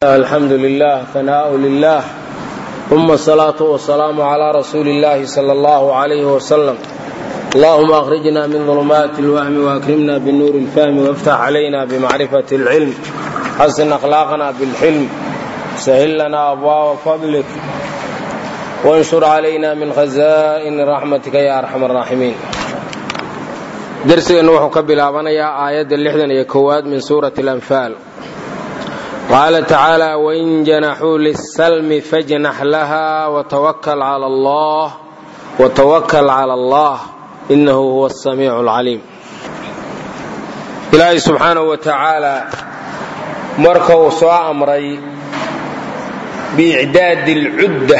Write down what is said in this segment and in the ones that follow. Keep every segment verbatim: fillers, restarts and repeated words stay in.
الحمد لله ثناء لله ثم الصلاة والسلام على رسول الله صلى الله عليه وسلم. اللهم أخرجنا من ظلمات الوهم وأكرمنا بالنور الفهم وافتح علينا بمعرفة العلم حسن أخلاقنا بالحلم سهل لنا أبواب فضلك وانشر علينا من خزائن رحمتك يا أرحم الراحمين. درسنا وحو كبلابنيا آيات اللحدن يكواد من سورة الأنفال. قال تعالى: وإن جنحوا للسلم فاجنح لها وتوكل على الله وتوكل على الله إنه هو السميع العليم. إلهي سبحانه وتعالى مركو سواء أمري بإعداد العدة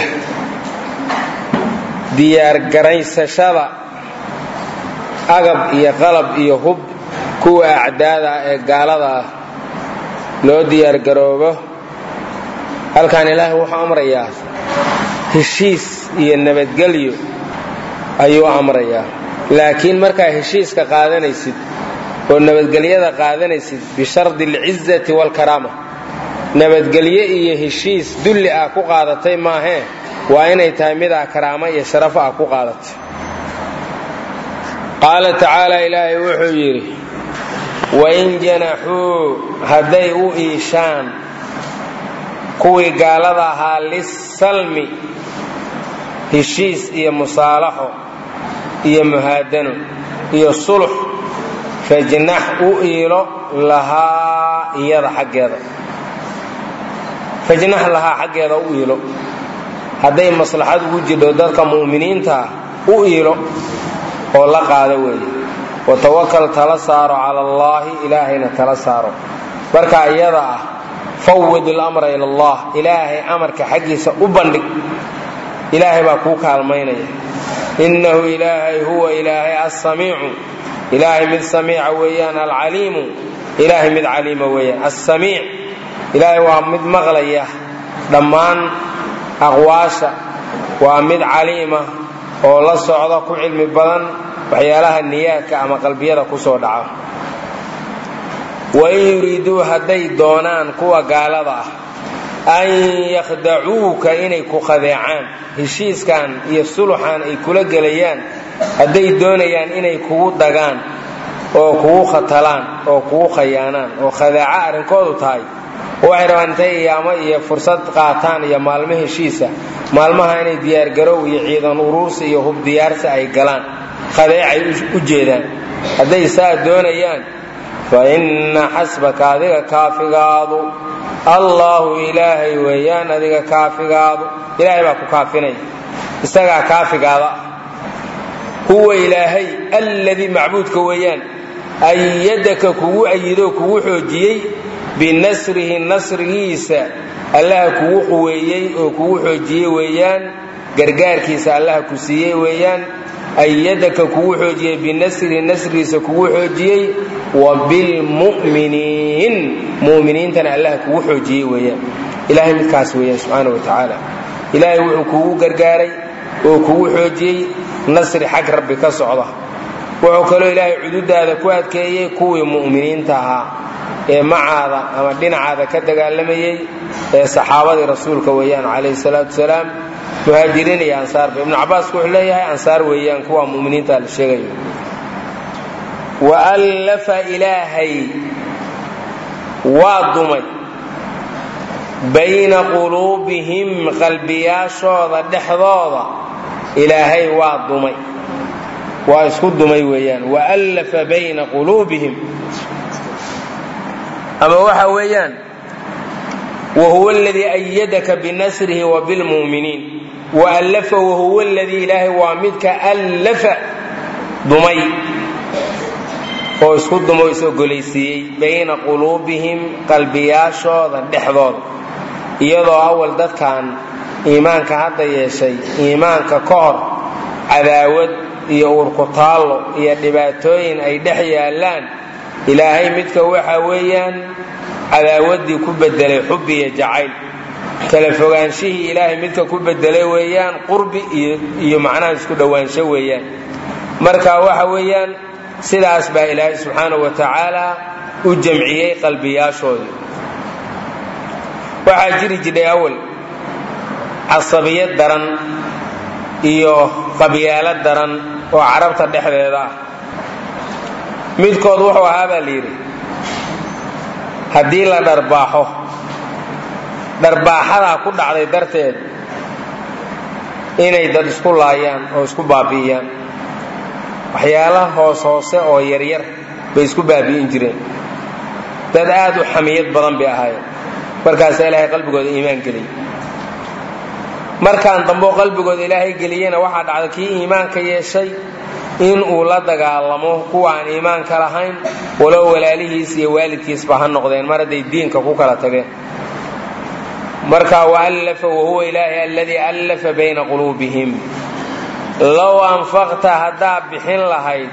ديار قريس شذا أقب إيا قلب إيا هب كو أعدادا قالدا loo diyaar garoobo. halkaan ilaahay wuxuu amrayaa heshiis iyo nabadgelyo ayuu amrayaa, laakiin markaa heshiiska qaadanaysid oo nabadgelyada qaadanaysid bishardi al-izzati wal karama, nabadgelyo iyo heshiis dulli ah ku qaadatay maahe, waa inay tahay mid ah karaama iyo sharaf ah ku qaadatay. qaala tacaala, ilaahay wuxuu yidhi: wain janaxuu hadday u iishaan kuwii gaalada ahaa lisalmi heshiis iyo musaalaxo iyo muhaadano iyo sulx, fajnax u iilo lahaa iyada xaggeeda fajnax lahaa xaggeeda u iilo. hadday maslaxad ugu jidho dadka mu'miniinta u iilo oo la qaado weeye. watawakal tala saaro cala allaahi, ilaahayna tala saaro. marka iyada ah fawid ilamra ila allah, ilaahay amarka xaggiisa u bandhig, ilaahay baa kuu kaalmaynaya. innahu ilaahay huwa ilaahay assamiicu, ilaahay mid samiica weeyaan, alcaliimu ilaahay mid caliima weeyaan. assamiic ilaahay waa mid maqlaya dhammaan aqwaasha, waa mid caliima oo la socda, ku cilmi badan waxyaalaha niyaadka ama qalbiyada ku soo dhaca. wain yuriiduu hadday doonaan kuwa gaalada ah an yakhdacuuka inay ku khadeecaan, heshiiskan iyo suluxan ay kula gelayaan hadday doonayaan inay kugu dagaan oo kugu khatalaan oo kugu khayaanaan oo khadaaca arrinkoodu tahay, waxay rabaan intay iyaamo iyo fursad qaataan iyo maalmo heshiisa, maalmaha inay diyaargarow iyo ciidan uruursi iyo hub diyaarsi ay galaan, khadeecay u jeedaan. hadday saa doonayaan, fa inna xasbaka adiga kaafigaadu allaahu ilaahay weeyaan, adiga kaafigaadu ilaahay baa ku kaafinaya, isagaa kaafigaada ah. huwa ilaahay alladii macbuudka weeyaan ayadaka kugu ayidoo kugu xoojiyey binasrihi nasrigiisa allaha kugu quweeyey oo kugu xoojiyey weeyaan, gargaarkiisa allaha ku siiyey weeyaan. ayadaka kugu xoojiyey binasrihi nasrigiisa kugu xoojiyey, wa bilmu'miniin mu'miniintana allaha kugu xoojiyey weeyaan. ilaahay midkaas weeyaan subxaana wa tacaala. ilaahay wuxuu kugu gargaaray oo kugu xoojiyey nasri xag rabbi ka socda. wuxuu kaloo ilaahay cududaada ku adkeeyey kuwii mu'miniinta ahaa ee macaada ama dhinacaada ka dagaalamayey ee saxaabadii rasuulka weeyaan calayhi salaatu wasalaam, muhaajiriin iyo ansaarba. ibnu cabbaasku wuxuu leeyahay ansaar weeyaan kuwa mu'miniinta la sheegayo. waallafa ilaahay waa dumay bayna quluubihim qalbiyaashooda dhexdooda, ilaahay waa dumay, waa isku dumay weeyaan. waallafa bayna quluubihim, ama waxa weeyaan wahuwa aladii ayadaka binasrihi wa bilmu'miniin. waallafa wahuwa aladii ilaahay waa midka allafa dumay oo isku dumo is ogolaysiiyey bayna quluubihim qalbiyaashooda dhexdooda, iyadoo awal dadkan iimaanka hadda yeeshay iimaanka ka hor cadaawad iyo uurkutaallo iyo dhibaatooyin ay dhex yaallaan, ilaahay midka waxa weeyaan cadaawaddii ku bedelay xubbi iyo jacayl, kala fogaanshihii ilaahay midka ku bedelay weeyaan qurbi iyo iyo macnaha isku dhowaansho weeyaan. marka waxa weeyaan sidaas baa ilaahay subxaanahu wa tacaala u jamciyey qalbiyaashoodii. waxaa jiri jidhay awal casabiyad daran iyo qabyaalad daran oo carabta dhexdeeda ah. midkood wuxuu ahaa baa layidhi haddii la dharbaaxo dharbaaxadaa ku dhacday darteed inay dad isku laayaan oo isku baabi'iyaan. waxyaalaha hoos hoose oo yaryar bay isku baabi'in jireen. dad aad u xamiyad badan bay ahaayeen. markaasaa ilaahay qalbigooda iimaan geliyey. markaan dambo qalbigooda ilaahay geliyena waxaa dhacday kii iimaanka yeeshay in uu la dagaalamo kuwa aan iimaanka lahayn walow walaalihiis iyo waalidkiisba ha noqdeen mar hadday diinka ku kala tageen. marka waallafa wahuwa ilaahi alladii allafa bayna quluubihim. low anfaqta haddaa bixin lahayd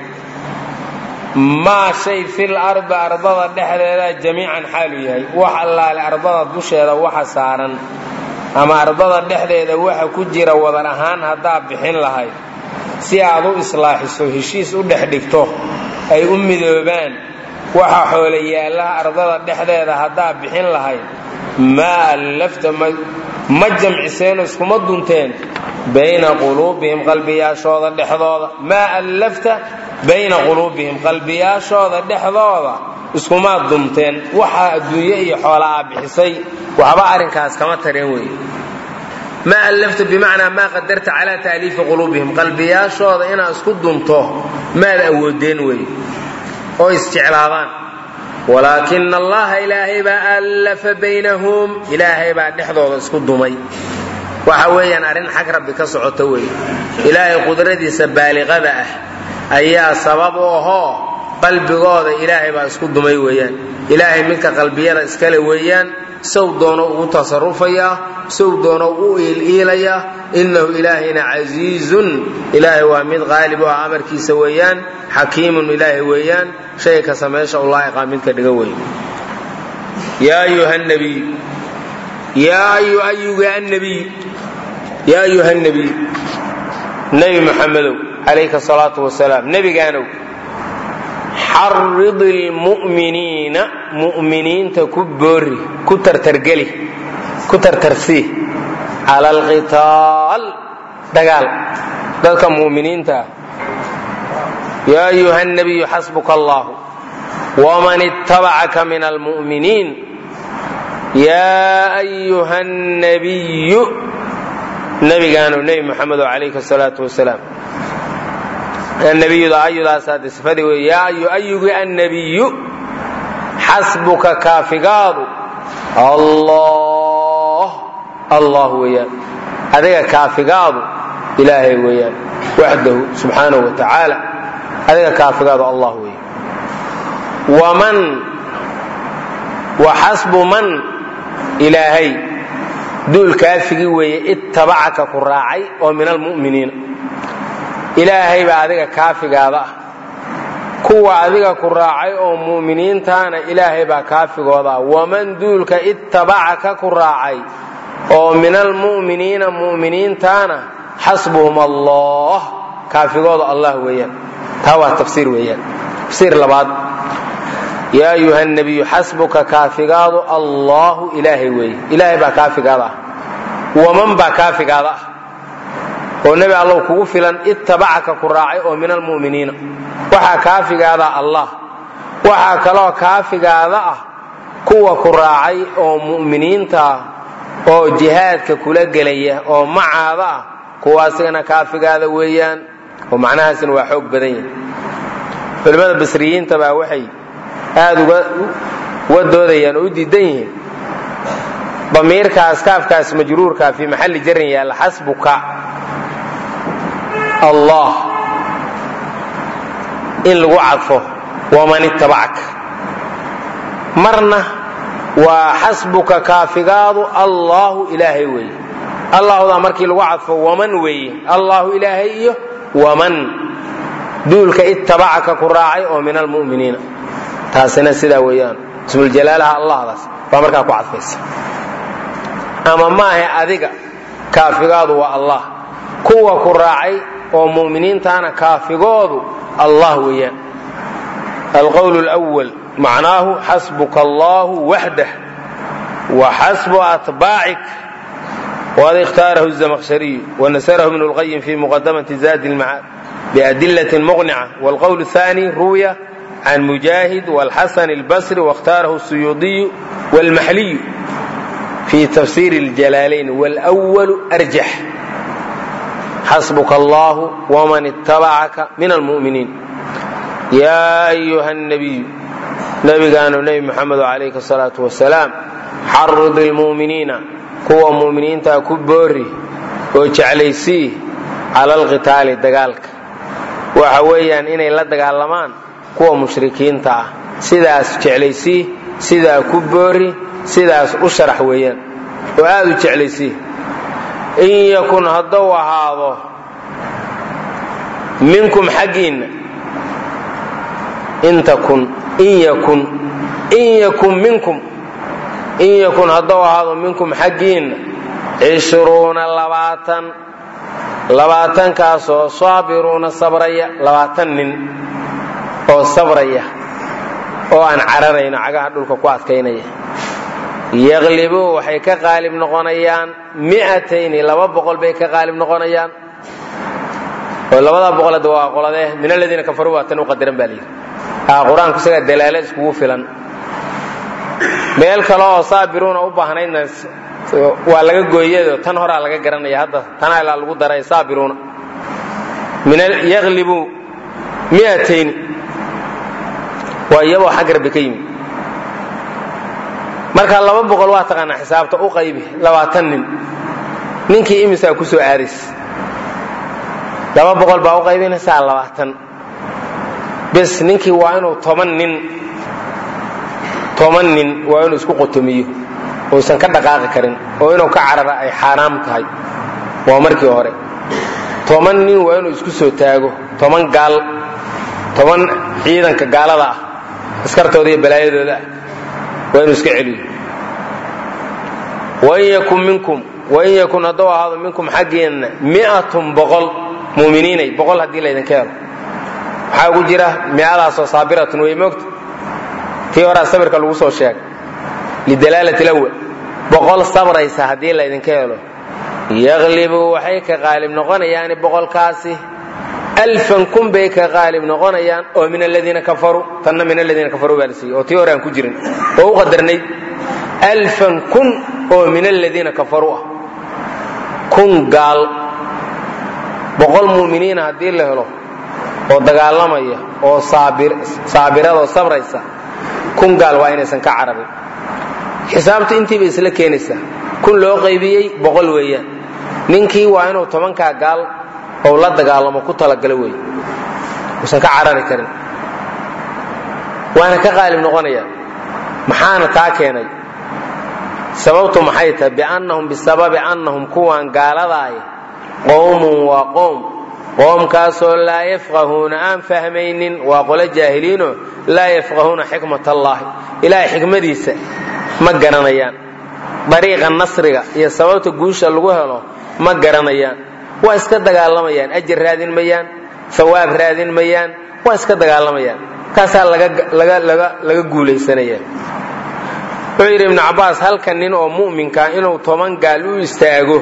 maa shay fil ardi ardada dhexdeeda jamiican xaalu yahay wax allaale ardada dusheeda waxa saaran ama ardada dhexdeeda waxa ku jira wadan ahaan haddaa bixin lahayd si aad u islaaxiso heshiis u dhex dhigto ay u midoobaan waxa xoolo yaalaha ardada dhexdeeda haddaa bixin lahayd maa allafta ma jamciseen iskuma dunteen bayna quluubihim qalbiyaashooda dhexdooda maa allafta bayna quluubihim qalbiyaashooda dhexdooda iskuma dunteen. waxa adduunye iyo xoola aa bixisay waxba arrinkaas kama tareen weeye. maa allafta bimacnaa maa qadarta calaa taaliifi quluubihim qalbiyaashooda inaad isku dunto maad awoodeen weeye oo isjeclaadaan. walaakina allaha ilaahay baa allafa baynahum ilaahay baa dhexdooda isku dumay. waxa weeyaan arrin xag rabbi ka socota weeye. ilaahay qudradiisa baaliqada ah ayaa sabab u ahoo qalbigooda ilaahay baa isku dumay weeyaan. ilaahay midka qalbiyada iskale weeyaan. sow doono ugu tasarufayaa sow doono u iiliilayaa. innahu ilaahayna casiizun ilaahay waa mid qaalib u ah amarkiisa weeyaan. xakiimun ilaahay weeyaan shay kasta meesha u laa'iqa midka dhiga weeye. yaa ayuha nabiy yaa ayuha annabiy yaa ayuha nabiy nebi muxamedow calayka salaatu wasalaam nebigaanow xarrid ilmu'miniina mu'miniinta ku boori ku tartargeli ku tartarsii cala alqitaal dagaal dadka mu'miniinta ah. yaa ayuha nabiyu xasbuka allahu waman ittabacaka min almu'miniin yaa ayuha nabiyu nebigaanow nebi muxamedow calayka salaatu wasalaam annabiyuda ayudaasaade sifadii wey. yaa ayu ayugi annabiyu xasbuka kaafigaadu allah allah weeyaan adiga kaafigaadu ilaahay weeyaan waxdahu subxaanahu wa tacaala adiga kaafigaadu allah weeyaan. waman wa xasbu man ilaahay duul kaafigii weeye ittabacaka ku raacay oo min almu'miniina ilaahay baa adiga kaafigaada ah. kuwa adiga ku raacay oo mu'miniintaana ilaahay baa kaafigooda ah. waman duulka ittabacaka ku raacay oo min almu'miniina mu'miniintaana xasbuhum allah kaafigooda allah weeyaan. taa waa tafsiir weeyaan. tafsiir labaad yaa ayuha nabiyu xasbuka kaafigaadu allahu ilaahay weeye ilaahay baa kaafigaada ah. waman baa kaafigaada ah oo nebi allow kugu filan ittabacaka ku raacay oo min almu'miniina waxaa kaafigaada allah. waxaa kaloo kaafigaada ah kuwa ku raacay oo mu'miniinta ah oo jihaadka kula gelaya oo macaada ah kuwaasigana kaafigaada weeyaan. oo macnahaasina waa xoog badan yihin. culimmada basriyiinta baa waxay aad uga doodayaan oo u diidan yihiin damiirkaas kaafkaas majruurka fii maxalli jarin yaalla xasbuka allah in lagu cadfo waman ittabacaka marna waa xasbuka kaafigaadu allahu ilaahay weeye. allahdaa markii lagu cadfo waman weeye allahu ilaahay iyo waman duulka ittabacaka ku raacay oo min almu'miniina taasina sidaa weeyaan. ismuljalaalaha allahdaas baa markaa ku cadfaysa. ama maahe adiga kaafigaadu waa allah kuwa ku raacay oo mu'miniintaana kaafigoodu allah weeyaan. alqowl lwal macnaahu xasbuka allahu waxdah وحسب أتباعك. وهذا اختاره الزمخشري ونسره ابن القيم في مقدمة زاد المعاد بأدلة مقنعة. والقول الثاني روي عن مجاهد والحسن البصري واختاره السيوطي والمحلي في تفسير الجلالين، والأول أرجح. حسبك الله ومن اتبعك من المؤمنين. يا أيها النبي، نبي قالوا نبي محمد عليه الصلاة والسلام، حرض المؤمنين kuwa muuminiinta ku boori oo jeclaysi على القتال dagaalka waxa weeyaan inay la dagaalamaan kuwa mushrikiinta ah, sidaas jeclaysi, sidaa ku boori, sidaas u sharax weeyaan oo aad u jeclaysi. in yakun hadaw ahaado minkum xaqiina, in takun in yakun in yakun minkum in yakun hadaw ahaado minkum xaqiina cishruuna labaatan labaatan kaasoo saabiruuna sabraya, labaatan nin oo sabraya oo aan cararayno cagaha dhulka ku adkaynaya. yaglibu waxay ka qaalib noqonayaan mi'atayn, laba boqol bay ka qaalib noqonayaan. oo labada boqolad waa qoladee min alladina kafaruu waa tan u qadaran baa leeyahay. ah quraanku isaga dalaalo iskugu filan. meel kale oo saabiruuna u baahnaydna waa laga gooyay, tan hore laga garanaya, hadda tan ay lagu daray saabiruuna min yaglibu mi'atayn waa iyaba xagar bikaymi. marka laba boqol waa taqaan xisaabta u qaybi labaatan nin, ninkii imisa ku soo aaris laba boqol baa u qaybinaysa labaatan bas. ninkii waa inuu toban nin toban nin waa inuu isku qotomiyo oo isan ka dhaqaaqi karin, oo inuu ka carara ay xaraam tahay. waa markii hore toban nin waa inuu isku soo taago, toban gaal, toban ciidanka gaalada ah, askartooda iyo balaayadooda ah waa inuu iska celiyo. wa in yakun minkum wa in yakun hadaw ahaado minkum xaggeena mi'atun boqol muuminiinay, boqol haddii laydinka helo waxaa ugu jira mi'adaasoo saabiratun way moogta tii horaa sabirka lagu soo sheegay lidalaalati lawal. boqol sabraysa haddii laydinka helo yaglibu waxay ka qaalib noqonayaan boqolkaasi alfan kun bay ka qaalib noqonayaan oo min aladiina kafaruu, tanna min aladiina kafaruu baa la siiyey oo tii hore aan ku jirin oo u qadarnayd alfan kun oo min aladiina kafaruu ah. kun gaal boqol muuminiina haddii la helo oo dagaalamaya oo saabirada oo sabraysa, kun gaal waa inaysan ka carabin. xisaabta intiiba isla keenaysaa, kun loo qaybiyey boqol weeyaan. ninkii waa inuu tobankaa gaal oo la dagaalamo ku talagalo wey, usan ka carari karin, waana ka qaalib noqonaya. maxaana taa keenay? sababtu maxay tahay? biannahum bisababi annahum kuwaan gaaladaay qowmun waa qowm, qoomkaasoo laa yafqahuuna aan fahmaynin, waa qolo jaahiliino laa yafqahuuna xikmat allahi, ilaahay xikmadiisa ma garanayaan. dariiqa nasriga iyo sababta guusha lagu helo ma garanayaan. waa iska dagaalamayaan, ajir raadin mayaan, sawaab raadin mayaan, waa iska dagaalamayaan. kaasaa laga guulaysanaya. wuxuu yidhi ibnu cabbaas, halka nin oo mu'minka inuu toban gaal u istaago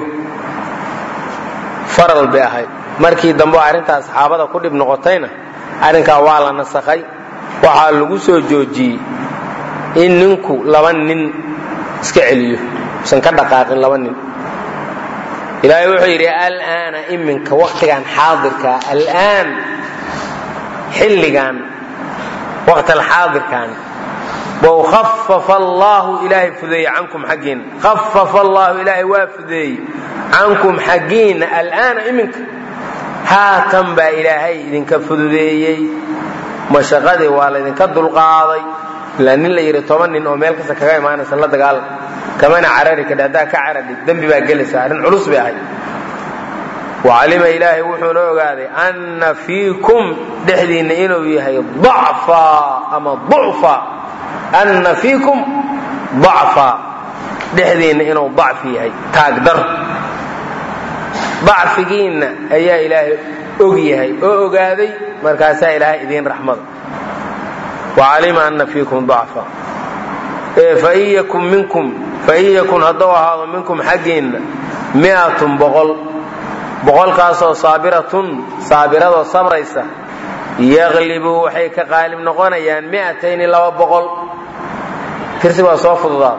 faral bay ahayd. markii dambe arrintaas saxaabada ku dhib noqotayna arrinkaa waa la nasakhay, waxaa lagu soo joojiyey in ninku laba nin iska celiyo, usan ka dhaqaaqin laba nin. ilaahay wuxuu yidhi alaana iminka waqtigan xaadirka, alaan xilligan waqtal xaadirkan bow khaffafa allaahu ilaahay fudeeye cankum xaggiina, khaffafa allaahu ilaahay waa fudeeyey cankum xaggiina alaana iminka, haatan baa ilaahay idinka fududeeyey, mashaqadii waa laydinka dulqaaday. ilaa nin la yidhi toban nin oo meel kasta kaga imaanaysa la dagaalam, kamana carari kadhi, haddaa ka carari dembi baa gelaysa, arrin culus bay ahayd. wacalima ilaahay wuxuuna ogaaday anna fiikum dhexdiinna inuu yahay dacfa ama ducfa, anna fiikum dacfa dhexdiinna inuu dacfi yahay, taagdar. dacfigiinna ayaa ilaahay og yahay oo ogaaday, markaasaa ilaahay idiin raxmada. wacalima anna fiikum dacfa fain yakun minkum fain yakun hadduu ahaado minkum xaggiinna miatun boqol boqolkaasoo saabiratun saabiradoo sabraysa yaqlibu waxay ka qaalib noqonayaan miatayni laba boqol tirsi waa soo fududaa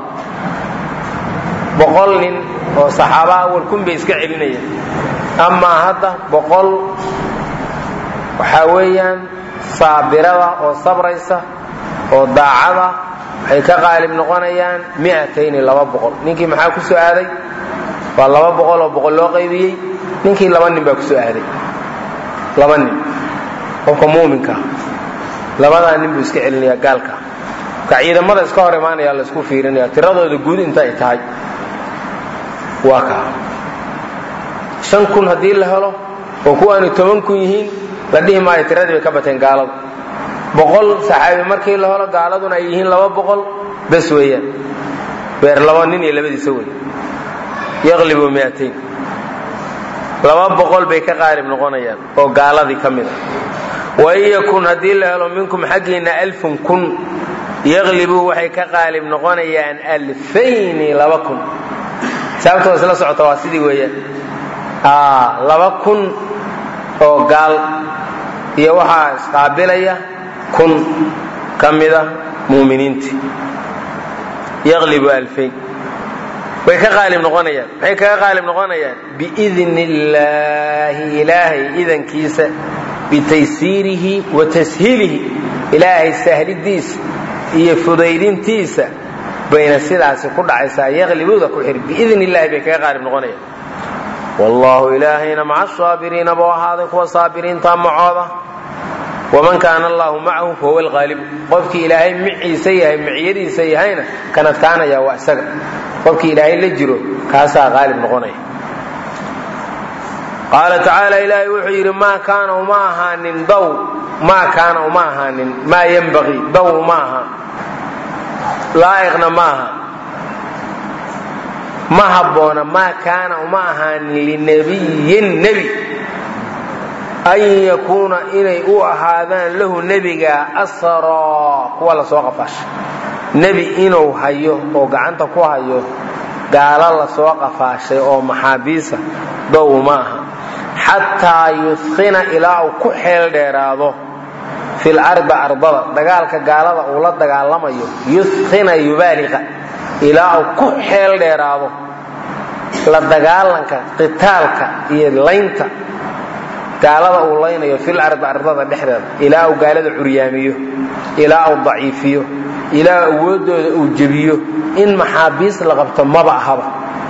boqol nin oo saxaaba awal kun bay iska celinayaan amaa hadda boqol waxaa weeyaan saabirada oo sabraysa oo daacada waxay ka qaalib noqonayaan miatayni laba boqol ninkii maxaa ku soo aaday waa laba boqol oo boqol loo qaybiyey ninkii laba nin baa ku soo aaday laba nin qofka muuminka labadaa nin buu iska celinayaa gaalka ka ciidamada iska hor imaanaya la isku fiirinaya tiradooda guud inta ay tahay waa ka shan kun haddii la helo oo kuwaanu toban kun yihiin la dhihi maayo tiradii bay ka bateen gaaladu boqol saxaabi markii la helo gaaladuna ay yihiin laba boqol bes weeyaan beer laba nin iyo labadiisa wey yaqlibu miatayn laba boqol bay ka qaalib noqonayaan oo gaaladii ka mid a wain yakun haddii la helo minkum xaggiinna alfun kun yaqlibu waxay ka qaalib noqonayaan alfayni laba kun sababtoo isla socota waa sidii weeyaan laba kun oo gaal iyo waxaa isqaabilaya kun ka mida muuminiintii yaqlibu alfayn way ka qaalib noqonayaan maxay kaga qaalib noqonayaan biidni illaahi ilaahay idankiisa bitaysiirihi wa tashiilihi ilaahay sahlidiisa iyo fudaydintiisa bayna sidaasi ku dhacaysaa yaqlibuda ku xir biidni illaahi bay kaga qaalib noqonayaan wallaahu ilaahayna maca saabiriina buu ahaaday kuwa saabiriinta macooda waman kaana allaahu macahu fahuwa alqaalibu qofkii ilaahay miciisa yahay miciyadiisa yahayna kan adkaanaya waa isaga qofkii ilaahay la jiro kaasaa qaalib noqonaya qaala tacaala ilaahay wuxuu yidhi maa kaana uma ahaanin daw maa kaana uma ahaanin maa yenbaqii daw uma aha laa'iqna ma aha ma habboona maa kaana uma ahaanin linabiyin nebi an yakuuna inay u ahaadaan lahu nebiga asraa kuwa la soo qafaasha nebi inuu hayo oo gacanta ku hayo gaalo la soo qafaashay oo maxaabiisa dow ma aha xataa yudkhina ilaa uu ku xeel dheeraado fil ardi ardada dagaalka gaalada uu la dagaalamayo yudkhina yubaaliqa ilaa uu ku xeel dheeraado la dagaalanka qitaalka iyo laynta gaalada uu laynayo fil ardi ardada dhexdeeda ilaa uu gaalada curyaamiyo ilaa uu daciifiyo ilaa awoodooda uu jebiyo in maxaabiis la qabto maba ahaba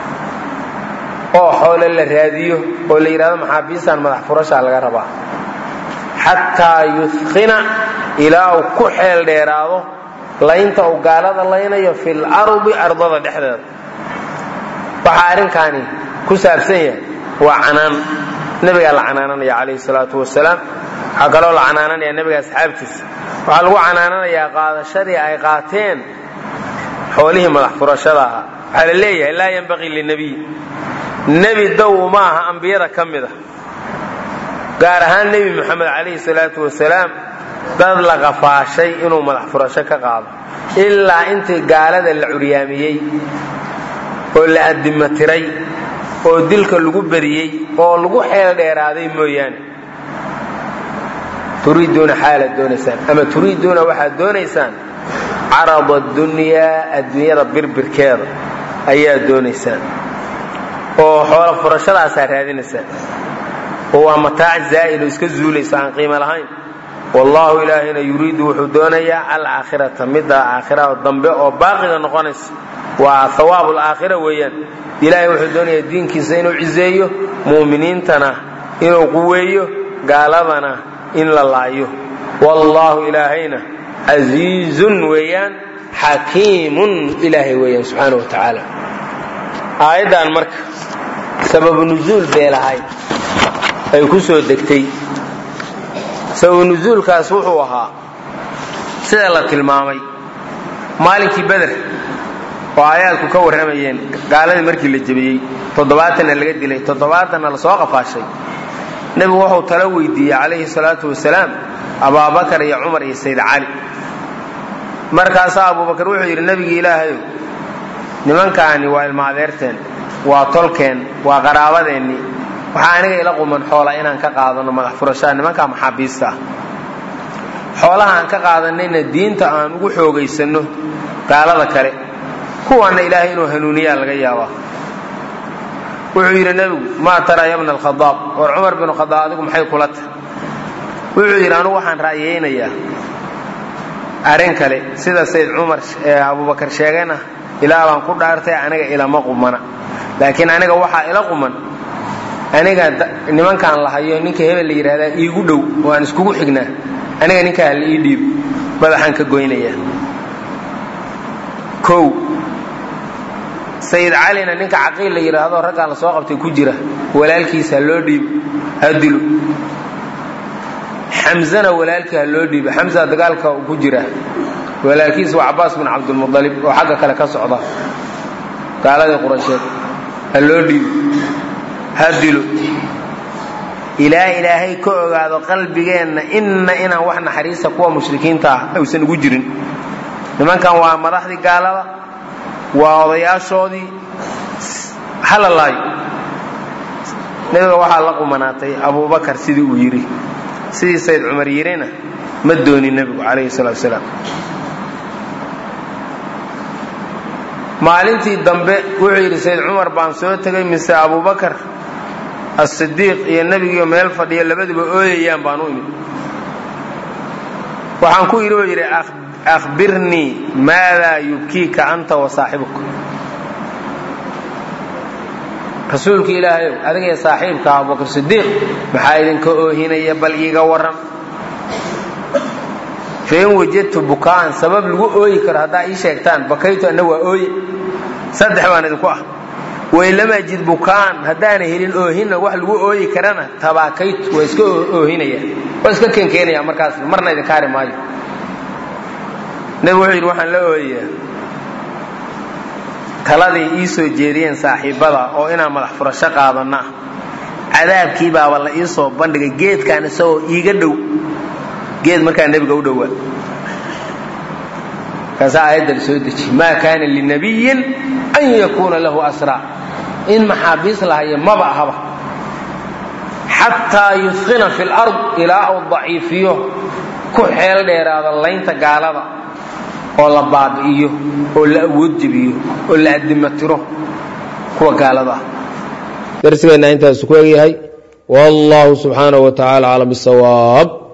oo xoole la raadiyo oo la yidhahdo maxaabiistan madax furashaa laga rabaa xataa yudkhina ilaa uu ku xeel dheeraado laynta uu gaalada laynayo fil ardi ardada dhexdeeda waxaa arrinkaani ku saabsan yahay waa canaan nabigaa la canaananaya calayhi salaatu wasalaam waxaa kaloo la canaananaya nabiga asxaabtiisa waxaa lagu canaananayaa qaadashadii ay qaateen xoolihii madax furashada ahaa waxaa la leeyahay laa yenbaqii linabiy nebi dow ma aha ambiyada ka mid a gaar ahaan nebi moxamed calayhi salaatu wasalaam dad la qafaashay inuu madax furasho ka qaado ilaa intii gaalada la curyaamiyey oo la addimatiray oo dilka lagu beriyey oo lagu xeel dheeraaday mooyaane turiiduuna xaalaad doonaysaan ama turiiduuna waxaad doonaysaan carada adunyaa adduunyada birbirkeeda ayaad doonaysaan oo xoola furashadaasaa raadinaysaan oo waa mataac zaa'il oo iska zuulaysa aan qiimo lahayn wallaahu ilaahayna yuriidu wuxuu doonayaa alaakhirata midda aakhirada dambe oo baaqiga noqonaysa waa hawaabu alaakhira weeyaan ilaahay wuxuu doonayaa diinkiisa inuu ciseeyo muuminiintana inuu quweeyo gaaladana in la laayo wallaahu ilaahayna casiizun weeyaan xakiimun ilaahay weeyaan subxaana wa tacaala aayaddan marka sababu nuzuul bay lahayd ay ku soo degtay sababu nuzuulkaas wuxuu ahaa sida la tilmaamay maalinkii beder oo aayaadku ka warramayeen gaaladii markii la jebiyey toddobaatanna laga dilay toddobaatanna la soo qafaashay nebigu wuxuu talo weydiiyey calayhi salaatu wasalaam abaabakar iyo cumar iyo sayd cali markaasaa abubakar wuxuu yidhi nebigi ilaahayow nimankaani waa ilma adeerteen waa tolkeen waa qaraabadeeni waxa aniga ila quman xoola inaan ka qaadano madax furashaa nimanka maxaabiista xoolaha aan ka qaadanayna diinta aan ugu xoogaysano gaalada kale kuwana ilaahay inuu hanuuniyaa laga yaabaa wuxuu yiri nabigu ma tara ibn al-Khattab wa Umar ibn Khattab adigu maxay kula tahay wuxuu yiri anu waxaan raayeenayaa arin kale sida Sayyid Umar Abu Bakar sheegayna ilaa baan ku dhaartay aniga ila ma qumana laakiin aniga waxa ila quman aniga nimankan la hayo ninka hebel la yiraahdaa iigu dhow oo aan iskugu xignaa aniga ninka hal ii dhiib badaxan ka goynaya kow Sayyid Ali ninka Aqil la yiraahdo rag aan la soo qabtay ku jira walaalkiisa loo dhiib hadilu Hamzana walaalkiisa loo dhiib Hamza dagaalka ku jira walaalkiisa waa Abbas bin Abdul Muttalib oo xagga kale ka socda qaalada Quraysheed loo dhiib hadilu ila ilaahay ka ogaado qalbigeena inna ina wax naxariista kuwa mushrikiinta ah aysan ugu jirin nimankan waa madaxdii gaalada waa odayaashoodii halalay nabiga waxa la qumanaatay Abu Bakar sidii uu yiri sidii Sayyid Umar yirina ma dooni nabigu kaleey salaatu wasalaam maalintii dambe wuxuu yiri Sayyid Umar baan soo tagay mise Abu Bakar as-Siddiq iyo nabiga meel fadhiya labaduba ooyayaan baan u imid waxaan ku yiri yiri akhbirni maada yubkika anta wa saahibuka rasuulka ilaahay adiga saaxiibka Abu Bakar Siddiq maxaa idin ka oohinaya bal iiga waran feen wajadtu bukaan sabab lagu ooyi karo hadaa ii sheegtaan bakayto ana waa ooyi saddex baan idinku ah weylama jid bukaan hadaan helin oohina wax lagu ooyi karana tabakayt waa iska oohinaya waa iska keenkeenaya markaas marna idin kaari maayo nabi wuxuu yiri waxaan la ooyay taladii ii soo jeediyeen saaxiibada oo inaan madax furasho qaadana cadaabkii baa wala ii soo bandhigay geedkan isoo iiga dhow geed markaa nabiga u dhawaa kaza ayadda soo deji ma kaana linabiyyin an yakuna lahu asra in mahabis lahaye maba ahaba hatta yuskhina fil ard ila ad-da'ifiyo ku xeel dheeraada laynta gaalada oo la baabiyo oo la wajibiyo oo la adimatiro kuwa gaalada darsigeena intaas ku yahay wallahu subhanahu wa ta'ala alam bisawab.